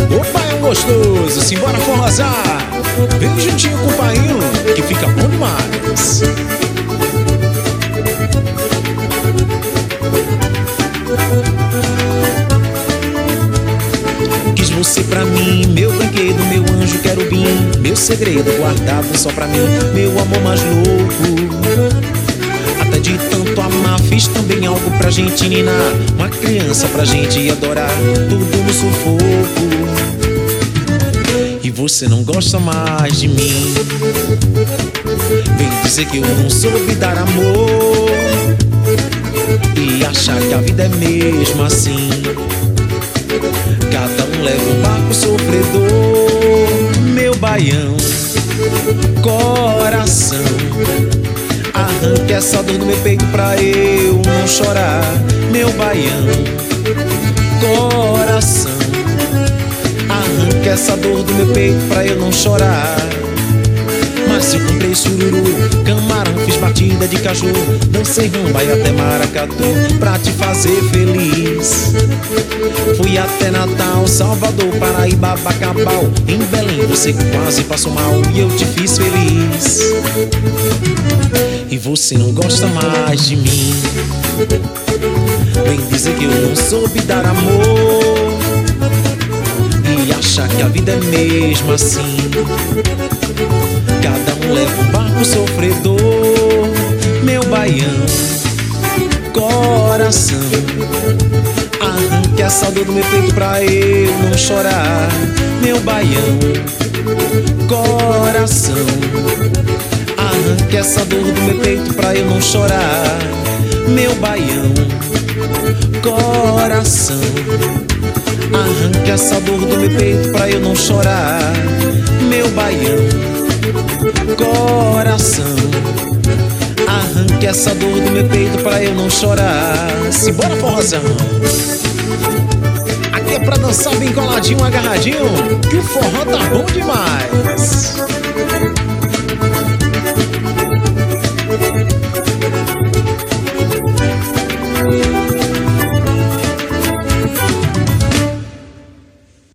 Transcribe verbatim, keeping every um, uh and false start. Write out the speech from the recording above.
Opa, é um gostoso, simbora forrosar. Vem juntinho com o painho, que fica bom demais. Quis você pra mim, meu brinquedo, meu anjo querubim, meu segredo guardado só pra mim, meu amor mais louco. Até de tanto amar, fiz também algo pra gente ninar, uma criança pra gente adorar, tudo no sufoco. E você não gosta mais de mim, vem dizer que eu não soube dar amor e achar que a vida é mesmo assim. Cada um leva um barco sofredor. Meu baião, coração, arranque essa dor do meu peito pra eu não chorar. Meu baião, coração, arranque essa dor do meu peito pra eu não chorar. Mas eu comprei sururu, camarão, fiz batida de cachorro, dancei rumba e até maracatu pra te fazer feliz. Fui até Natal, Salvador, Paraíba, Bacabal, em Belém você quase passou mal e eu te fiz feliz. E você não gosta mais de mim, vem dizer que eu não soube dar amor e achar que a vida é mesmo assim. Cada um leva um barco sofredor. Meu baião, coração, arranque essa dor do meu peito pra eu não chorar. Meu baião, coração, arranque essa dor do meu peito pra eu não chorar. Meu baião, coração, arranque essa dor do meu peito pra eu não chorar. Meu baião, coração, arranque essa dor do meu peito pra eu não chorar. Simbora, forrozão. Aqui é pra dançar bem coladinho, agarradinho, que o forró tá bom demais.